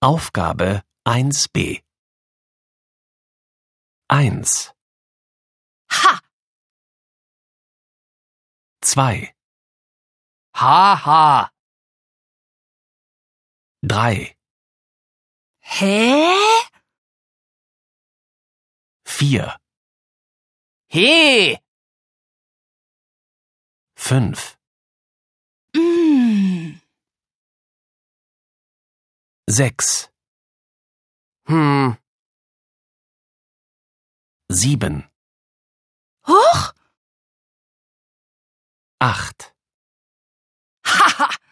Aufgabe 1b 1, Ha! 2, Ha! 3, Hä? 4, He! 5, 6, 7, Huch! 8. Haha!